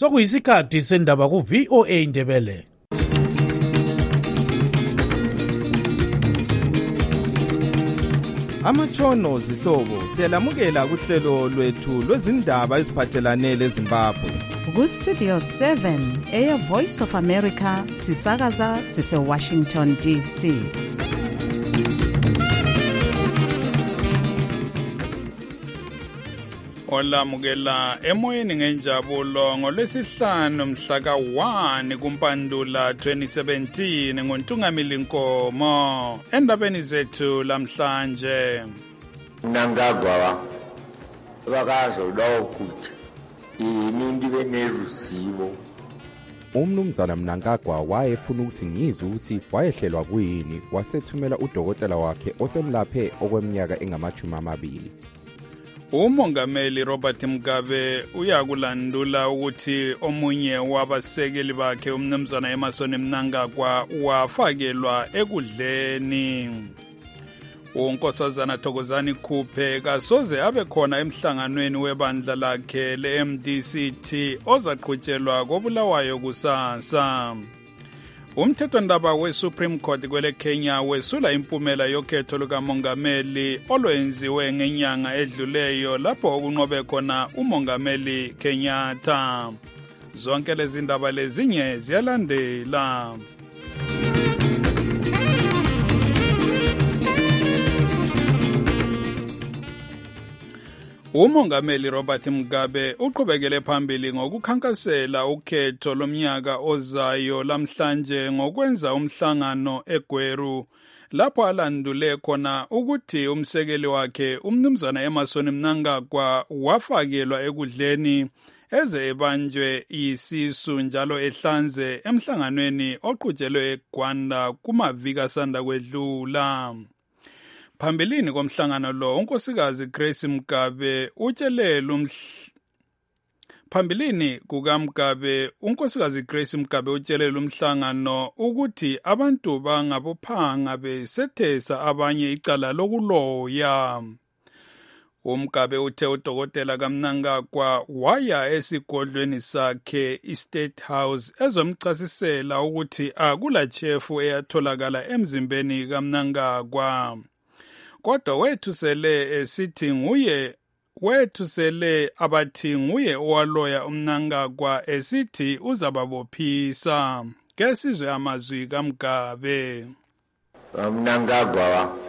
Sokuyisikhathi sendaba ku VOA Indebele. Amatshono zihlobo siyalamukela kuhlelo lwethu lwezindaba eziphathelane leZimbabwe. Ku Studio 7 Air Voice of America sisakaza sise Washington DC. Olamukela emoyeni ngenjabulo ngolwesihlanu mhla ka-1 kuMpandula 2017 ngoNtungamili Nkomo. Endabeni zethu lamhlanje, Mnangagwa bakazokuthi iningi benerusivo. Umnumzana Mnangagwa wayefuna ukuthi ngizwe ukuthi wayehlelwa kuyini, wasethumela udokotela wakhe osemlaphe okweminyaka engama-20. uMongameli Robert Mugabe uyakulandula ukuthi omunye wabasekeli bakhe umnumzana Emmerson Mnangagwa wafakelwa ekudleni. uNkosazana Thokozani Khuphe kasoze abe khona emhlanganweni webandla lakhe le-MDCT ozaqhutshelwa koBulawayo kusasa. Umthethwandaba we-Supreme Court kwele Kenya wesula impumela yokhetho lukamongameli olwenziwe ngenyanga edluleyo lapho okunqobe khona umongameli Kenyatta. Zonke lezi ndaba lezinye ziyalandela. uMongameli Robert Mugabe uqhubekele phambili ngokukhankasela ukhetho lomnyaka ozayo lamhlanje ngokwenza umhlangano eGweru lapho alandule khona ukuthi umsekeli wakhe umnumzana Emmerson Mnangagwa wafakelwa ekudleni eze ebanjwe isisu njalo ehlanze emhlanganweni oqhutshelwe eGwanda kumaviki asanda kwedlula. Phambilini komhlangano lo unkosikazi Grace Mugabe unkosikazi Grace Mugabe utshelela umhlangano ukuthi abantu bangabophanga besethesa abanye icala lokuloya. uMugabe uthe udokotela kaMnangagwa waya esigodlweni sakhe iState House ezomchasisela ukuthi akula chefu eyatholakala emzimbeni kaMnangagwa. Kodwa wethusele abathi nguye owaloya uMnangagwa esithi uzababophisa. Ke sizwe amazwi kaMugabe. Mnangagwa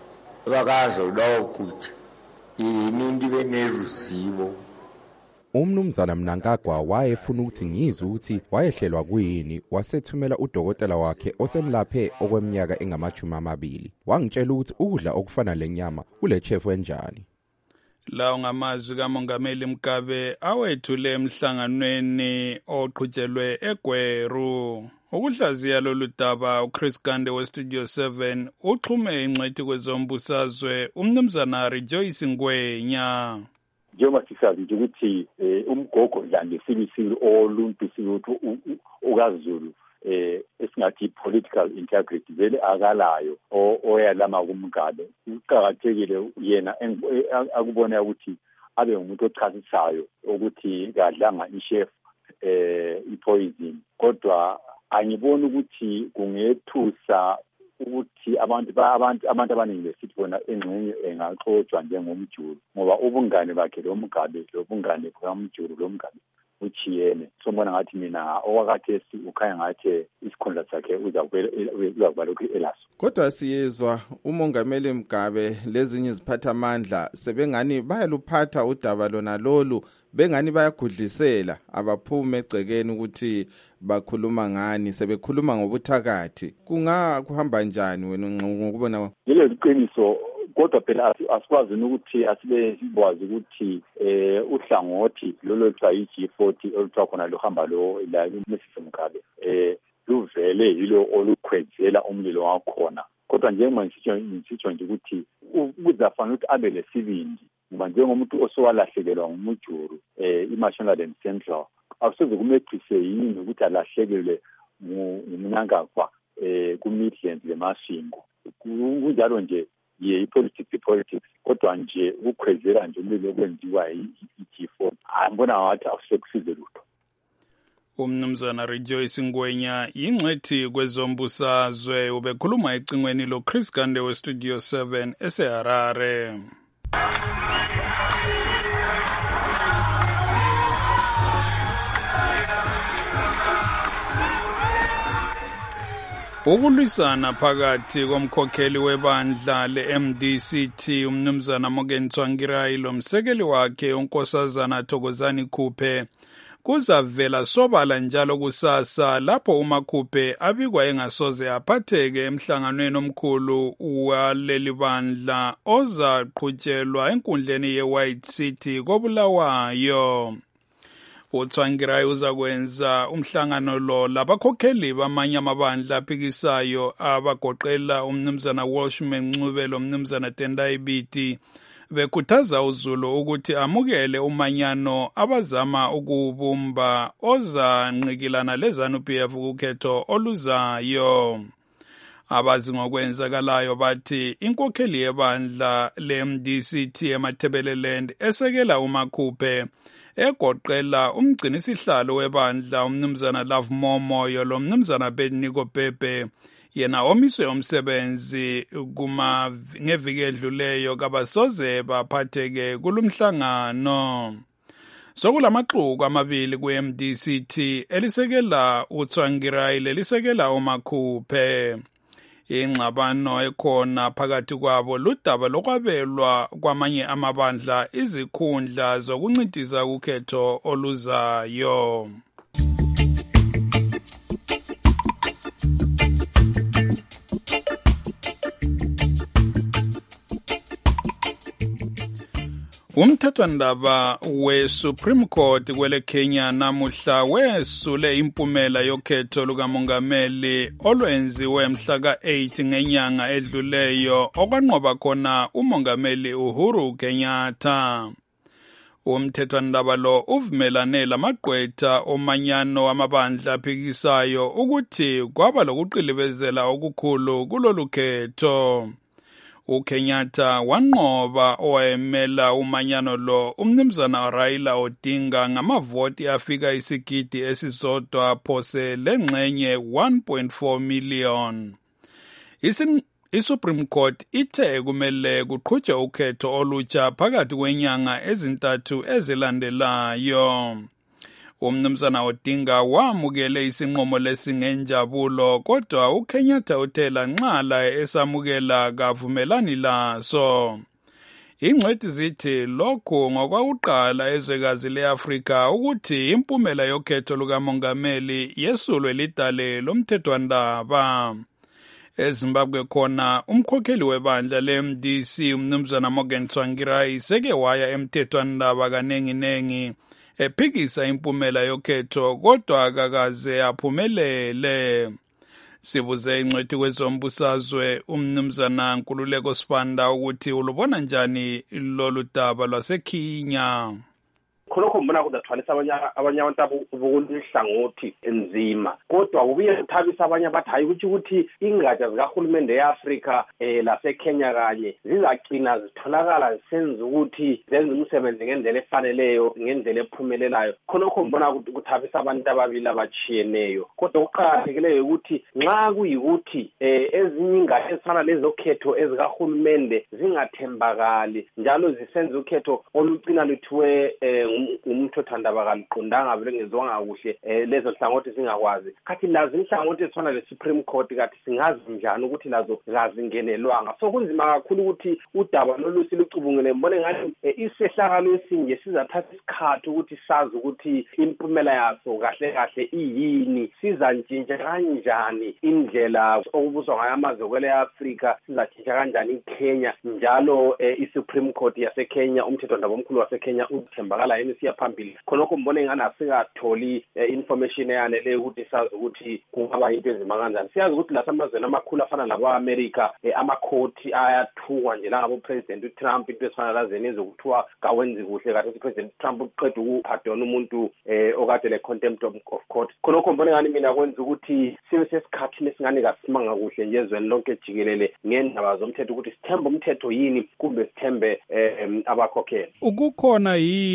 bakazokuthi iningi benerusivo. Umnumzana Mnangagwa wayefuna ukuthi ngizwe ukuthi wayehlelwa kuyini, wasethumela udokotela wakhe osemlaphe okweminyaka engama-20. Wangitshela ukuthi ukudla okufana lenyama kule chefu enjani. Lawo ngamazwi kaMongameli Mugabe awethule emhlanganweni oqhutshelwe eGweru. Ukuhlaziya lolu daba uChris Gande weStudio 7 uxhume ingcwethi kwezombusazwe umnumzana Rejoice Ngwenya. Njengoba sisazi nje ukuthi umgogo dlande sibisile oluntu silutho ukaZulu esingathi political integrity vele akalayo oyalama kuMgabe. Uqhakathekile yena akubona ukuthi abe umuntu ochasisayo ukuthi kadlanga ichef ipoison, kodwa angiboni ukuthi kungethusa ukuthi abantu abaningi besithi bona engxenye engaxotswa njengomjulu ngoba ubungane bakhe lo Mugabe lobungane bukaMjulu lo Mugabe uchiyene. Sombona ngathi mina okwakhathesi ukhanya ngathi isikhundla sakhe uzakuba lokhu elaso. Kodwa siyezwa uMongameli Mugabe lezinye iziphathamandla sebengani bayaluphatha udaba lona lolu, bengani bayagudlisela abaphume egcekeni ukuthi bakhuluma ngani, sebekhuluma ngobuthakathi. Kuhamba njani wena ngokubona? Lelo liqiniso, kodwa phela asikwazi ukuthi asibekwazi ukuthi uhlangothi lolo G40 oluthiwa khona luhamba lo la uMrs Mugabe luvele yilo olukhwezela umlilo wakhona. Kodwa njengoba ngisitsho nje ukuthi uzafana ukuthi abe lesibindi ngoba njengomuntu osowalahlekelwa ngumujuru iMashonaland Central akusoze kumethise yini ukuthi alahlekelwe ngumnangagwa ku-Midlands leMashingo. Kunjalo nje i-politics kodwa nje ukukhwezela nje umlilo okwenziwa i-G4 angibona ngathi akusekusize lutho. Umnumzana Rejoice Ngwenya yingcwethi kwezombusazwe ubekhuluma ecingweni lo Chris Gande we Studio 7 eseHarare. Ukulwisana phakathi komkhokheli webandla le-MDCT umnumzana Morgan Tsvangirai lomsekeli wakhe unkosazana Thokozani Khuphe kuzavela sobala njalo kusasa lapho uMakhuphe abikwa engasoze aphatheke emhlanganweni omkhulu waleli bandla ozaqhutshelwa enkundleni ye-White City koBulawayo. uTsvangirai uzakwenza umhlangano lo labakhokheli bamanye amabandla aphikisayo abagoqela umnumzana Walshman Ncube lomnumzana Tendai Biti bekhuthaza uZulu ukuthi amukele umanyano abazama ukubumba ozanqikilana leZANU-PF kukhetho oluzayo. Abazi ngokwenzakalayo bathi inkokheli yebandla le-MDCT eMathebeleland esekela uMakhuphe egoqela umgcinisihlalo webandla umnumzana Love Momoyo lomnumzana Beniko Pepe yena omiswe umsebenzi ngeviki edluleyo kabasoze baphatheke kulumhlangano. Sokulamaxuku amabili ku-MDCT elisekela uTsvangirai lelisekela uMakhuphe. Ingxabano ekhona phakathi kwabo ludaba lokwabelwa kwamanye amabandla izikhundla zokuncintisa ukhetho oluzayo. Umthethwandaba we-Supreme Court kwele Kenya namuhla wesule impumela yokhetho lukamongameli olwenziwe mhla ka-8 ngenyanga edluleyo okwanqoba khona umongameli Uhuru Kenyatta. Umthethwandaba lo uvumelane lamagqwetha omanyano amabandla aphikisayo ukuthi kwaba lokuqilibezela okukhulu kulolu khetho. uKenyatta wanqoba owayemela umanyano lo umnumzana Raila Odinga ngamavoti afika isigidi esisodwa phose lengxenye 1.4 million. iSupreme Court ithe kumele kuqhutshwe ukhetho olutsha phakathi kwenyanga ezintathu ezilandelayo. Umnumzana Odinga wamukele isinqumo lesingenjabulo kodwa uKenyatta uthela nxala esamukela kavumelani laso. Ingcwethi zithi lokhu ngokwakuqala ezwekazi leAfrika ukuthi impumela yokhetho lukamongameli yesulwe lidale lomthethwandaba. eZimbabwe khona umkhokheli webandla le-MDC umnumzana Morgan Tsvangirai seke waya emthethwandaba kanenginengi ephikisa impumela yokhetho kodwa akakaze aphumelele. Sibuze ingcwethi kwezombusazwe umnumzana Nkululeko Sibanda ukuthi ulubona njani lolu daba lwaseKenya. khonokho mbona kuzathwalisa abanye abantu bokulihlangothi enzima kodwa kubuye kuthabisa abanye abathi hayi ukuthi ingatsha zikahulumende eAfrika laseKenya kanye zizagcina zitholakala zisenza ukuthi zenze umsebenzi ngendlela efaneleyo ngendlela ephumelelayo. Khonokho mbona kuthabisa abantu ababili abachiyeneyo kodwa ukuqhakathekileyo ukuthi nxa kuyikuthi ezinye ingatsha ezifana lezokhetho ezikahulumende zingathembakali njalo zisenza ukhetho olucina luthiwe umthethwandaba kaliqondanga belengezwanga kuhle lezo hlangothi zingakwazi kathi lazo inhlangothi ezifana le-Supreme Court kathi singazi njani ukuthi lazo zazingenelwanga. So kunzima kakhulu ukuthi udaba lolu silucubungule mbone ngathi isehlakalo esinje sizathatha isikhathi ukuthi sazi ukuthi impumela yaso kahle kahle iyini, sizantshintsha kanjani indlela okubuzwa ngayo amazwe kwele Afrika, sizatshintsha kanjani iKenya njalo i-Supreme Court yaseKenya umthethwandaba omkhulu waseKenya uthembakala yini siya phambili. Khonokho mbone ngani asikatholi information eyanele ukuthi sazi ukuthi kungaba into ezima kanjani. Siyazi ukuthi lasamazweni amakhulu afana labo-America amakhoti ayathukwa nje langabo President uTrump into ezifana lazeni ezokuthiwa kawenzi kuhle kathi uPresident Trump uqeda ukupardona umuntu okade le contempt of court. Khonokho mbone ngani mina kwenza ukuthi sibe sesikhathini esingani kasimanga kuhle nje ezweni lonke jikelele ngendaba zomthetho ukuthi sithembe umthetho yini kumbe sithembe abakhokheli. Ukukhona yini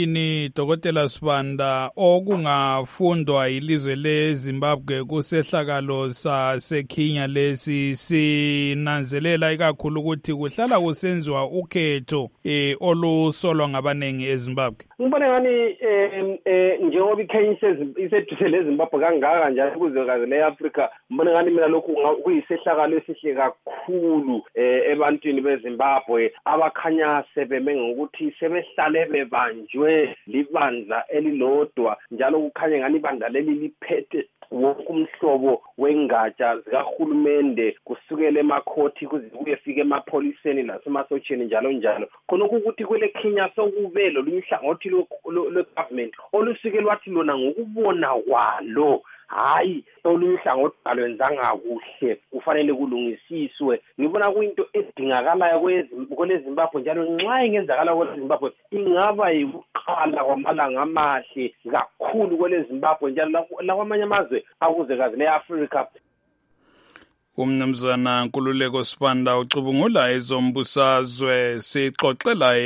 yini Dr. Sibanda okungafundwa ilizwe leZimbabwe kusehlakalo saseKenya lesi sinanzelela ikakhulu ukuthi kuhlala kusenziwa ukhetho olusolwa ngabanengi eZimbabwe? Ngibona ngani njengoba iKenya iseduse leZimbabwe kangaka njalo kuzwekazi leAfrika, ngibona ngani mina lokhu kuyisehlakalo esihle kakhulu ebantwini beZimbabwe abakhanya sebeme ngokuthi sebehlale bebanjwe libandla elilodwa, njalo kukhanya ngani ibandla leli liphethe wonke umhlobo wengatsha zikahulumende kusukela emakhothi kuze kuyefika emapholiseni nasemasotsheni njalo njalo. Khonokho ukuthi kwele Kenya sokube lolunye uhlangothi lwe-government olusuke lwathi lona ngokubona kwalo hayi olunye uhlangothi alwenzanga kuhle kufanele kulungisiswe. Ngibona kuyinto edingakalayo kweleZimbabwe, njalo nxa ingenzakala kweleZimbabwe ingaba yikuqala kwamalanga amahle kakhulu kweleZimbabwe njalo lakwamanye amazwe akuzwekazi leAfrika. Umnumzana Nkululeko Sibanda ucubungula ezombusazwe sixoxela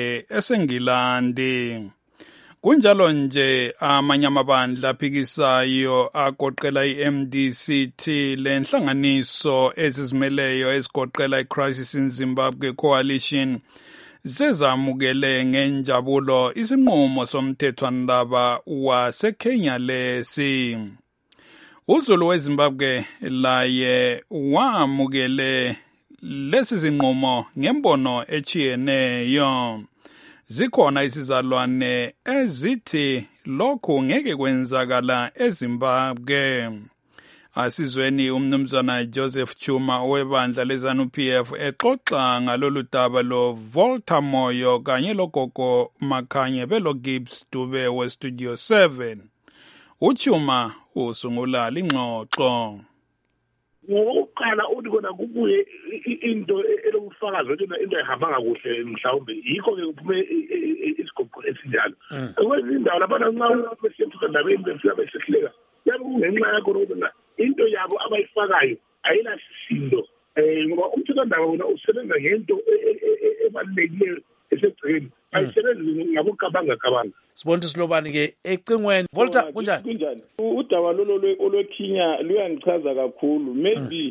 eseNgilandi. Kunjalo nje amanye amabandla aphikisayo agoqela iMDCT lenhlanganiso ezizimeleyo ezigoqela iCrisis in Zimbabwe Coalition sezamukele ngenjabulo isinqumo somthethwandaba waseKenya lesi. Uzulu weZimbabwe laye wamukele lesi sinqumo ngembono echiyeneyo. Zikhona isizalwane ezithi lokhu ngeke kwenzakala eZimbabwe. Asizweni umnumzana Joseph Chuma owebandla leZANU-PF exoxa ngalolu daba lo Volta Moyo kanye logogo Makhanye belo Gibbs Dube weStudio 7. Uchuma usungula lingxoxo. Ngokuqala uthi kona kubuye into elokufakaza ukuthi into ehambanga kuhle mhlawumbe yikho ke kuphume isigqoko esinjalo. Kwezindawo labantu nxa besethuka endabeni befika besehleka yabe kungenxa yakho ukuthi into yabo abayifakayo ayinasindo ngoba umthethwandaba wona usebenza ngento ebalulekileyo esegcekeni ayisebenzi ngabokabanga. Sibonke Silobani ke ecingweni Volta kunjani? Udaba olweKenya luyangichaza kakhulu. Maybe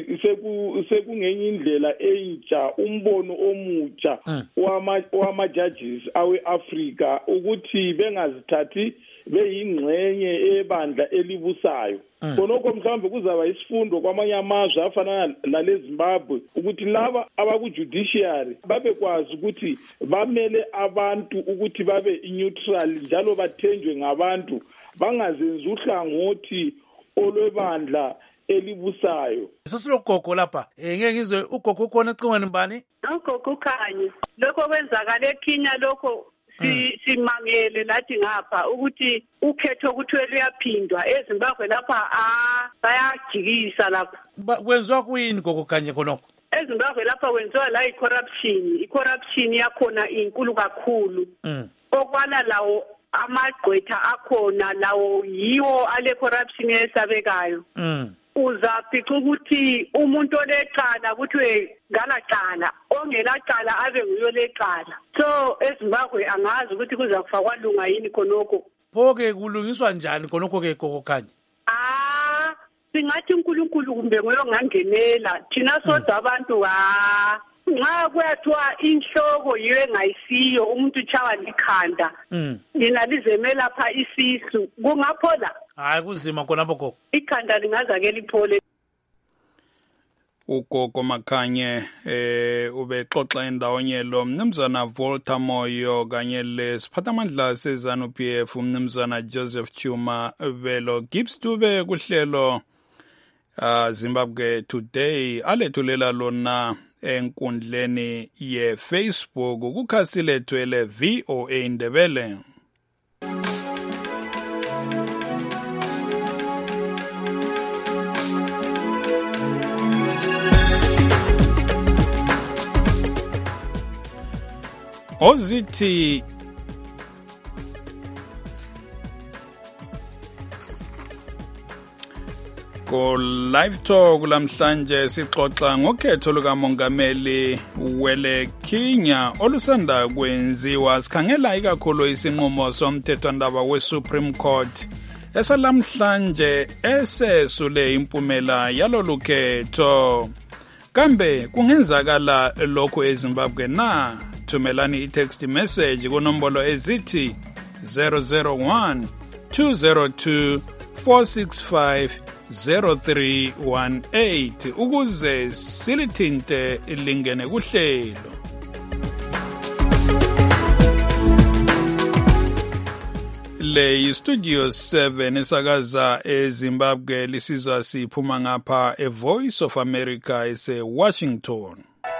sekungenye indlela entsha umbono omutsha wama-judges awe-Afrika ukuthi bengazithathi beyingxenye ebandla elibusayo. Khonokho mhlawumbe kuzaba isifundo kwamanye amazwe afana naleZimbabwe ukuthi laba abaku-judiciary babekwazi ukuthi bamele abantu ukuthi babe neutral njalo bathenjwe ngabantu, bangazenzi uhlangothi olwebandla elibusayo. Sesilogogo lapha ngeke ngizwe ugogo ukhona ecingweni mbani? Ugogo Khanye lokho kwenzakala eKenya lokho simangele lathi ngapha ukuthi ukhetho kuthiwe luyaphindwa eZimbabwe lapha bayajikisa lapha. Kwenziwa kuyini gogo Khanye khonokho? eZimbabwe lapha kwenziwa la i-corruption yakhona inkulu kakhulu. Okwala lawo amagqwetha akhona lawo yiwo ale corruption esabekayo. Uzafica ukuthi umuntu olecala kuthiwe ngalacala ongelacala abe nguyo lecala. So eZimbabwe angazi ukuthi kuzakufakwa lunga yini khonokho. Phoke kulungiswa njani khonokho ke gogo Khanye? Singathi uNkulunkulu kumbe ngoyo ngangenela thina sodwa abantu nxa kuyathiwa inhloko yiyo engayisiyo umuntu uchawa likhanda lina lizemela pha isisu kungaphola. Hayi kuzima khonapho gogo. Ikhanda lingaza ke liphole. Ugogo Makhanye ubexoxa endawonye lo mnumzana Volta Moyo kanye lesiphathamandla seZANU-PF umnumzana Joseph Chuma velo Gibbs Dube kuhlelo Zimbabwe Today alethulela lona enkundleni ye-Facebook kukhasi lethu ele VOA Ndebele. Ozithi Ko live talk lamhlanje sixoxa ngokhetho lukamongameli wele Kenya olusanda kwenziwa sikhangela ikakhulu isinqumo somthethwandaba weSupreme Court esalamhlanje esesule impumela yalolu khetho. Kambe kungenzakala lokho eZimbabwe na? Thumelani i-text message kunombolo ezithi 001 202 465 0318 ukuze silithinte lingene kuhlelo. Le Studio 7 esakaza eZimbabwe lisizwa siphuma ngapha eVoice of America eseWashington.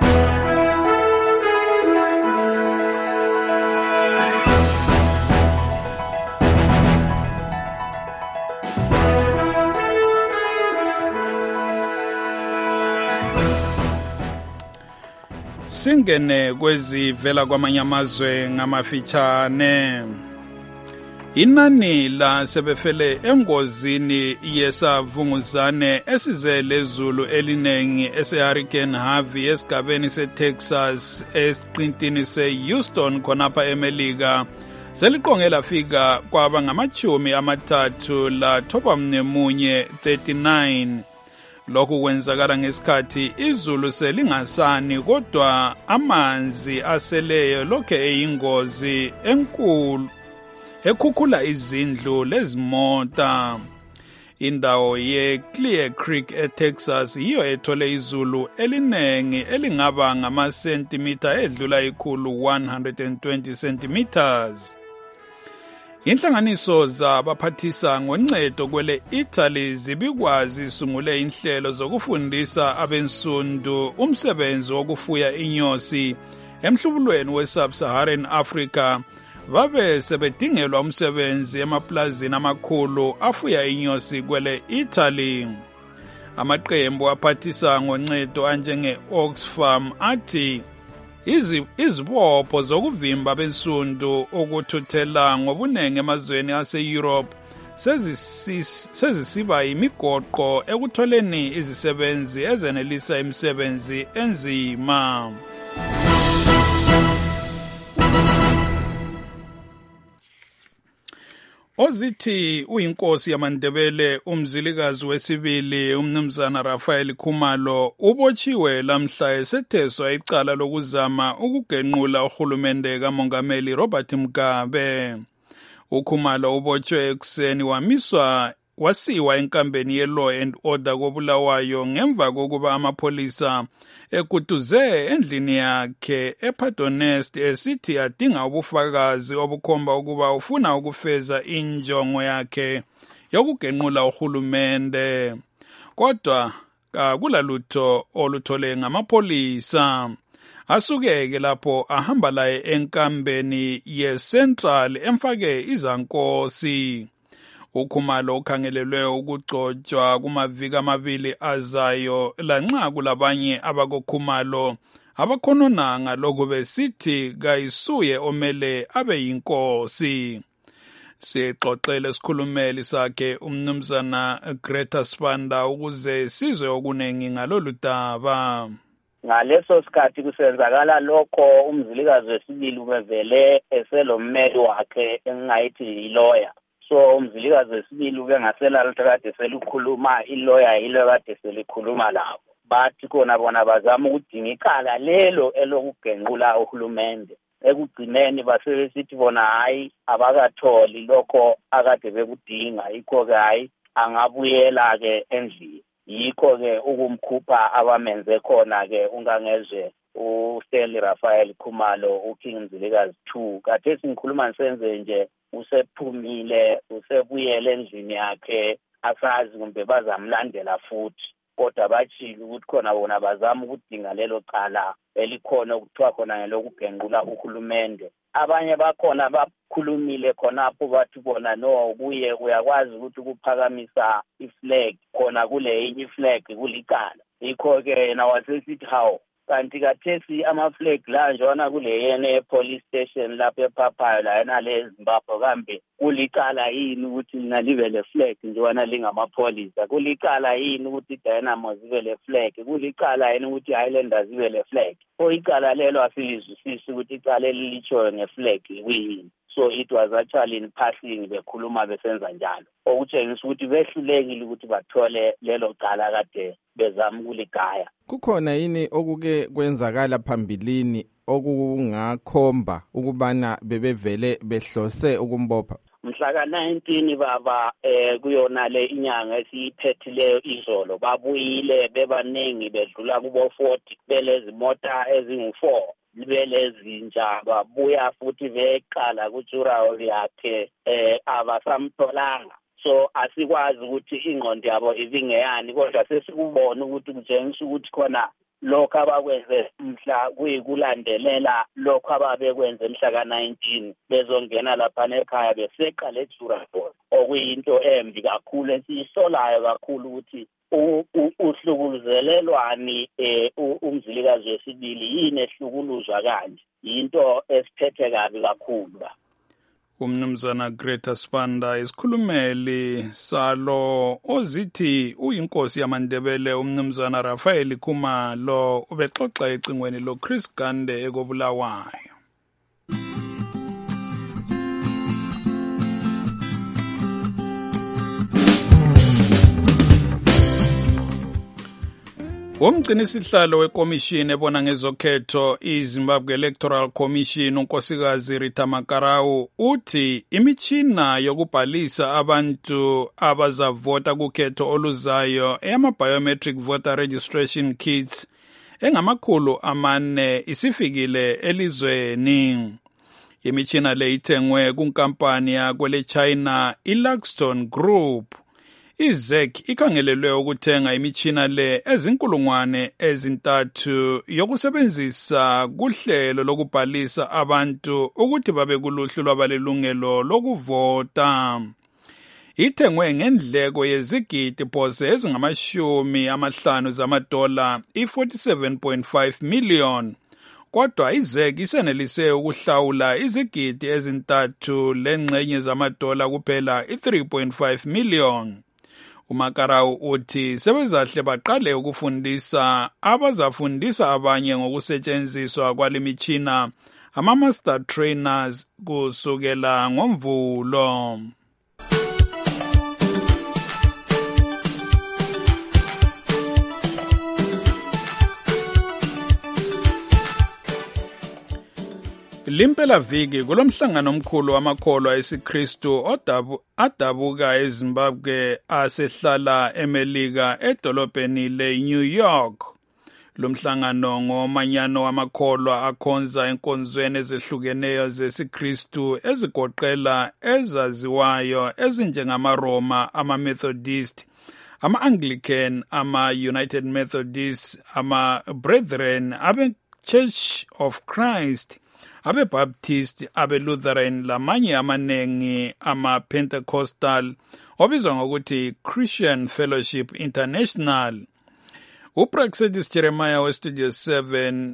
Singene kwezivela kwamanye amazwe ngamafitshane. Inani la sebefele engozini yesavunguzane esize lezulu elinengi eseHurricane Harvey esigabeni seTexas esiqintini seHouston khonapha eMelika seliqonge lafika kwaba ngamachumi amathathu la thoba mnemunye 39. Lokhu kwenzakala ngesikhathi izulu selingasani kodwa amanzi aseleyo lokhe eyingozi enkulu ekhukhula izindlu lezimota. Indawo yeClear Creek eTexas yiyo ethole izulu elinengi elingaba ngamasentimitha edlula ikhulu 120 centimeters. Inhlanganiso zabaphathisa ngoncedo kwele Italy zibikwazi sungule inhlelo zokufundisa abensundu umsebenzi wokufuya inyosi emhlubulweni we-Sub-Saharan Africa. Babe sebedingelwa umsebenzi emaplazini amakhulu afuya inyosi kwele Italy. Amaqembu aphathisa ngoncedo anjenge Oxfam athi izibopho zokuvimba bensundu ukuthuthela ngobunenge emazweni ase-Europe sezisiba imigoqo ekutholeni izisebenzi ezenelisa imisebenzi enzima. Ozithi uyinkosi yamaNdebele umzilikazi wesibili umnumzana Raphael Khumalo ubotshiwe lamhla esetheswa icala lokuzama ukugenqula uhulumende kamongameli Robert Mugabe. UKhumalo ubotshwe ekuseni wasiwa enkambeni ye-Law and Order koBulawayo ngemva kokuba amapolisa ekutuze endlini yakhe ePaternoster esithi adinga ubufakazi obukhomba ukuba ufuna ukufeza injongo yakhe yokugenqula uhulumende. Kodwa akulalutho oluthole ngamapolisa. Asukeke lapho ahamba laye enkambeni ye-Central emfake izankosi. UKhumalo ukhangelelwe ukugcotshwa kumaviki amabili azayo lanxa kulabanye abakoKhumalo abakhononanga lokhu besithi kayisuye omele abe yinkosi. Sixoxele isikhulumeli sakhe umnumzana Greta Spanda ukuze sizwe okunengi ngalolu daba. Ngaleso sikhathi kusenzakala lokho umzilikazi wesibili ubevele eselommeli wakhe engayithi yilawyer. So umzilikazi wesibili ubengasela kade selikhuluma ilawyer yilo kade selikhuluma labo. Bathi khona bona bazama ukudinga icala lelo elokugenqula uhulumende. Ekugcineni basebesithi bona hayi abakatholi lokho akade bekudinga yikho ke hayi angabuyela ke endlini. Yikho ke ukumkhupha abamenze khona ke ungangezwe uSteli Raphael Khumalo uKing Mzilikazi 2 kade singikhuluma nisenze nje usephumile usebuyele endlini yakhe asazi kumbe bazamlandela futhi kodwa bachile ukuthi khona bona bazama ukudinga lelo cala elikhona ukuthiwa khona ngelokugenqula uhulumende. Abanye bakhona bakhulumile khonapho bathi bona no kuye uyakwazi ukuthi kuphakamisa iflag khona kule enye iflag kulicala. Yikho ke yena wasesithi hawo kanti kathesi ama-flag la njona kule yene police station lapho ePhapayo la yena le Zimbabwe kambe kulicala yini ukuthi lina libe le flag njona lingamapholisa kulicala yini ukuthi Dynamo zibe le flag kulicala yini ukuthi Highlanders zibe le flag icala lelo asilizwisisi ukuthi icala lelitshoyo ngeflag kuyini. So it was actually in passing bekhuluma besenza njalo okutshengisa ukuthi behlulekile ukuthi bathole lelo cala kade bezama ukuligaya. Kukhona yini okuke kwenzakala phambilini okungakhomba ukubana bebevele behlose ukumbopha? Mhla ka-19 baba kuyona le inyanga esiyiphethileyo izolo babuyile bebaningi bedlula kubo 40 belezi mota ezingu4 belezinja babuya futhi beqala kuJurawo yakhe abasamtholanga. So asikwazi ukuthi ingqondo yabo ibingeyani kodwa sesikubona ukuthi kutshengisa ukuthi khona lokho abakwenze mhla kuyikulandelela lokho ababekwenze mhla ka-19 bezongena lapha ekhaya beseqala eJurawo okuyinto embi kakhulu esiyisolayo kakhulu ukuthi uhlukuluzelelwani umzilikazi wesibili yini ehlukuluzwa kanje into esiphethe kabi kakhulu. Umnumzana Greta Spanda isikhulumeli salo ozithi uyinkosi yamaNdebele umnumzana Rafael Khumalo ubexoxa ecingweni lo Chris Gande ekobulawayo. Umgcinisihlalo wekomishini ebona ngezokhetho iZimbabwe Electoral Commission unkosikazi Rita Makarau uthi imitshina yokubhalisa abantu abazavota kukhetho oluzayo eyama-biometric voter registration kits engama400 isifikile elizweni. Imitshina le ithengwe kunkampani yakwele China iLuxton Group. IZEC ikhangelelwe ukuthenga imitshina le ezinkulungwane ezintathu yokusebenzisa kuhlelo lokubhalisa abantu ukuthi babe kuluhlu lwabalelungelo lokuvota. Ithengwe ngendleko yezigidi phose ezingama50 zamadola i47.5 million. Kodwa iZEC isenelise ukuhlawula izigidi ezintathu lengxenye zamadola kuphela i3.5 million. uMakarau uthi sebezahle baqale ukufundisa abazafundisa abanye ngokusetshenziswa kwalemitshina ama-master trainers kusukela ngoMvulo. Limpela viki kulomhlangano omkhulu wamakholwa esiKristu adabuka eZimbabwe asehlala eMelika edolobheni leNew York. Lomhlangano ngomanyano wamakholwa akhonza enkonzweni ezehlukeneyo zesiKristu ezigoqela ezaziwayo ezinjengamaroma, ama-Methodist, ama-Anglican, ama-United Methodist, ama-Brethren, abe-Church of Christ, abe-Baptist, abe-Lutheran lamanye amanengi ama-Pentecostal obizwa ngokuthi Christian Fellowship International. uPraxedis Jeremiah weStudio 7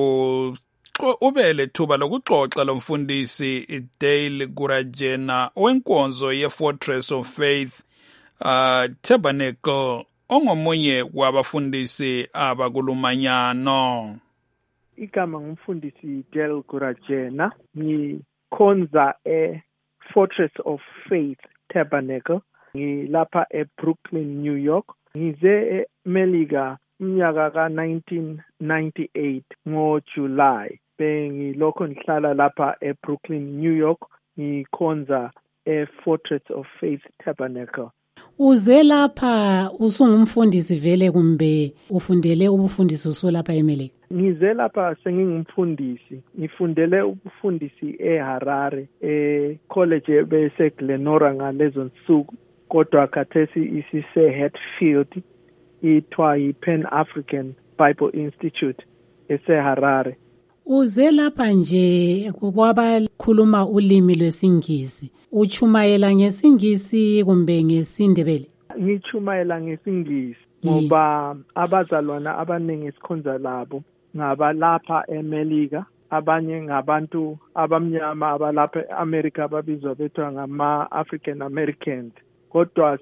ubele thuba lokuxoxa lomfundisi Dale Gurajena wenkonzo ye-Fortress of Faith Tabernacle ongomunye wabafundisi abakulumanyano. Igama ngumfundisi Dale Gurajena, ngikhonza Fortress of Faith Tabernacle, ngilapha eBrooklyn, New York. Ngize eMelika umnyaka ka-1998 ngoJuly. Bengilokho ngihlala lapha eBrooklyn, New York, ngikhonza eFortress of Faith Tabernacle. Uze lapha usungumfundisi vele kumbe ufundele ubufundisi usolapha eMelika? Ngize lapha sengingumfundisi. Ngifundele ubufundisi eHarare, college beseGlenora ngalezo nsuku, kodwa khathesi isise-Hatfield, ithiwa yi-Pan African Bible Institute eseHarare. Uze lapha nje kwabakhuluma ulimi lwesingisi, uchumayela ngesingisi kumbe ngesindebele? Ngichumayela ngesingisi ngoba abazalwana abaningi esikhonza labo ngabalapha eMelika, abanye ngabantu abamnyama abalapha eAmerica ababizwa bethiwa ngama-African Americans. Kodwa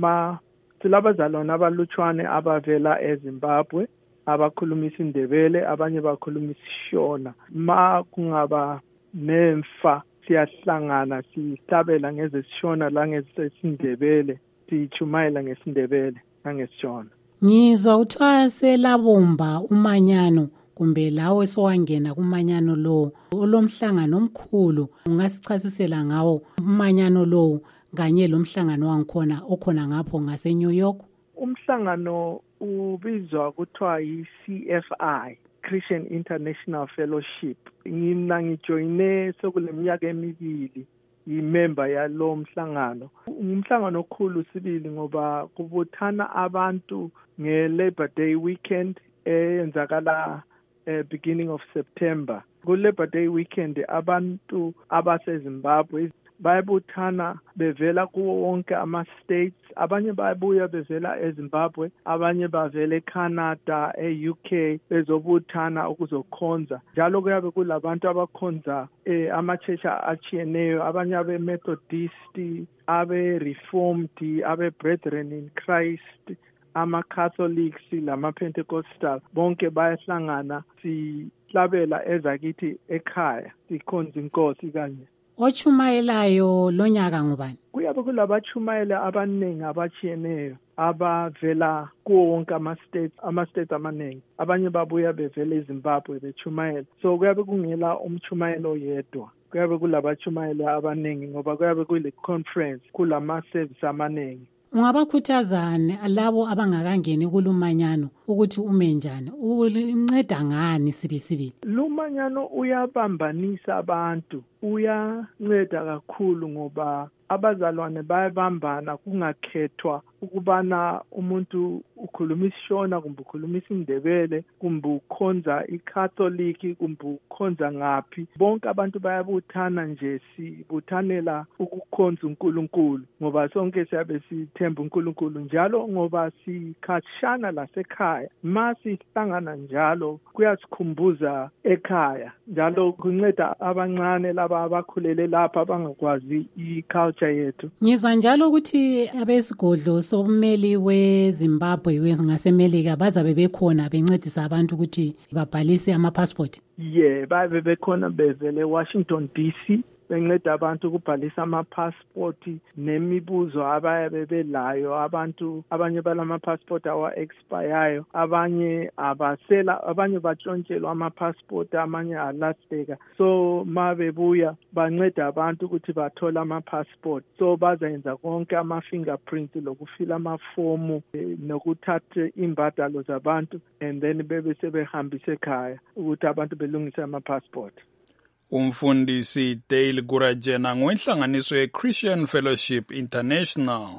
silabazalwane abalutshwane abavela eZimbabwe abakhuluma isiNdebele, abanye bakhuluma isiShona. Ma kungaba nemfa siyahlangana sihlabela ngezesishona langezesiNdebele, sichumayela ngesiNdebele nangesishona. Ngizwa uthiwa selabomba umanyano kumbe lawe sowangena kumanyano lo olomhlangano omkhulu, ungasichasisela ngawo umanyano lo kanye lomhlangano wangikhona okhona ngapho ngase New York? Umhlangano ubizwa kuthiwa yi-CFI, Christian International Fellowship. Mina ngijoyine sekuleminyaka emibili imember yalo mhlangano. Umhlangano okhulu sibili ngoba kubuthana abantu nge-Labor Day weekend eyenzakala beginning of September. Ku-Labor Day weekend abantu abaseZimbabwe bayabuthana bevela kuwo wonke ama-states. Abanye bayabuya bevela eZimbabwe, abanye bavela eCanada, e-UK bezobuthana ukuzokhonza. Njalo kuyabe kulabantu abakhonza ama-church achiyeneyo, abanye abe-Methodist, abe-Reformed, abe-Brethren in Christ, ama-Catholics, lama-Pentecostal. Bonke bayahlangana sihlabela ezakithi ekhaya, sikhonza inkosi kanye. Ochumayelayo lonyaka ngubani? Kuyabe kulabachumayela abaningi abachiyeneyo abavela kuwo wonke ama-states amaningi. Abanye babuya bevela eZimbabwe bechumayela. So kuyabe kungela umchumayelo yedwa. Kuyabe kulabachumayela abaningi ngoba kuyabe kule conference kulama-service amaningi. Ungabakhuthazani labo abangakangeni kulumanyano ukuthi ume njani? Unceda ngani sibisibi? Lumanyano uyabambanisa abantu, uyanceda kakhulu ngoba abazalwane bayabambana kungakhethwa ukubana umuntu ukhuluma isiShona kumbe ukhuluma isiNdebele kumbe ukhonza iCatholic kumbe ukhonza ngaphi. Bonke abantu bayabuthana nje, sibuthanela ukukhonza uNkulunkulu ngoba sonke siyabe sithemba uNkulunkulu njalo ngoba sikhatshana lasekhaya. Ma sihlangana njalo kuyasikhumbuza ekhaya, njalo kunceda abancane laba abakhulele lapha abangakwazi iculture yethu. Ngizwa njalo ukuthi abesigodlo sommeli weZimbabwe ngaseMelika bazabe bekhona bencedisa abantu ukuthi babhalise ama-passport. Babe bekhona bevele Washington DC benceda abantu ukubhalisa ama-passport nemibuzo abayabe belayo. Abantu abanye balama-passport awa-expireyo, abanye abasela, abanye batshontshelwa ama-passport, amanye alahleka. So ma bebuya banceda abantu ukuthi bathole ama-passport. So bazayenza konke ama-fingerprints lokufila amafomu nokuthatha imbadalo zabantu, and then bebe sebehambisa ekhaya ukuthi abantu belungise ama-passport. Umfundisi Dale Gurajena ngwenhlanganiso ye-Christian Fellowship International.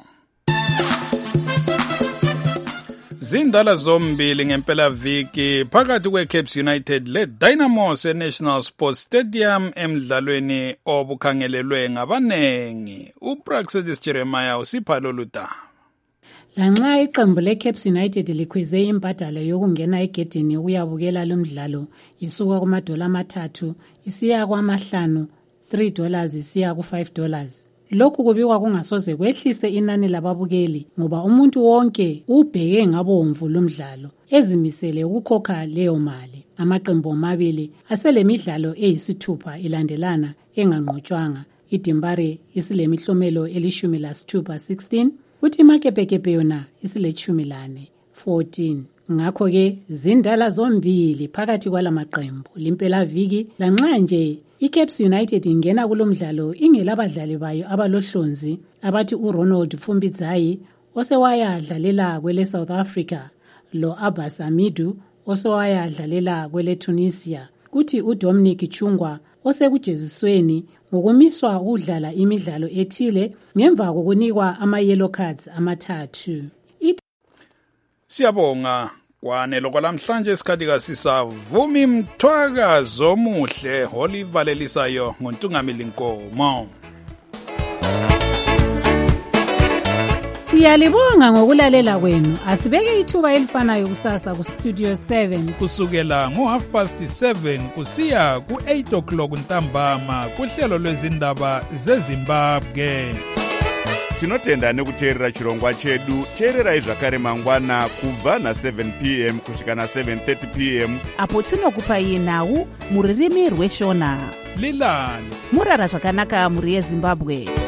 Zindala zombili ngempela viki phakathi kweCapes United leDynamo eNational Sports Stadium emdlalweni obukhangelelwe ngabanengi. uPraxedis Jeremiah usipha lolu daba. Lanxa iqembu leCapes United likhweze imbadalo yokungena egedini ukuyabukela lo mdlalo isuka $3 isiya kwama5, $3 isiya ku$5. Lokhu kubikwa kungasoze kwehlise inani lababukeli ngoba umuntu wonke ubheke ngabomvu lo mdlalo ezimisele ukukhokha leyo mali. Amaqembu amabili aselemidlalo eyisithupha ilandelana enganqotshwanga. iDimbare isilemihlomelo eli-16, uthi Makepekepe yona isile-14. Ngakho ke zindala zombili phakathi kwalamaqembu limpela viki. Lanxa nje iCapes United ingena kulomdlalo ingelabadlali bayo abalohlonzi abathi uRonald Fumbidzayi osewayadlalela kwele South Africa, lo Abbas Amidu osewayadlalela kwele Tunisia, kuthi uDominic Chungwa osekujezisweni ngokumiswa ukudlala imidlalo ethile ngemva kokunikwa ama-yellow cards amathathu. Siyabonga kwanelo kwalamhlanje isikhathi kasisavumi mthwakazo omuhle olivalelisayo ngoNtungamili Nkomo. Siyalibonga ngokulalela kwenu. Asibeke ithuba elifanayo kusasa ku Studio 7 kusukela ngo7:30 kusiya ku8 o'clock ntambama kuhlelo lwezindaba zeZimbabwe. Tinotenda nekuteerera chirongwa chedu. Teererai zvakare mangwana kubva na7 p.m. kusvika na7:30 p.m. apo tinokupai nhau muririmi rweshona. Lilani murara zvakanaka muri yeZimbabwe.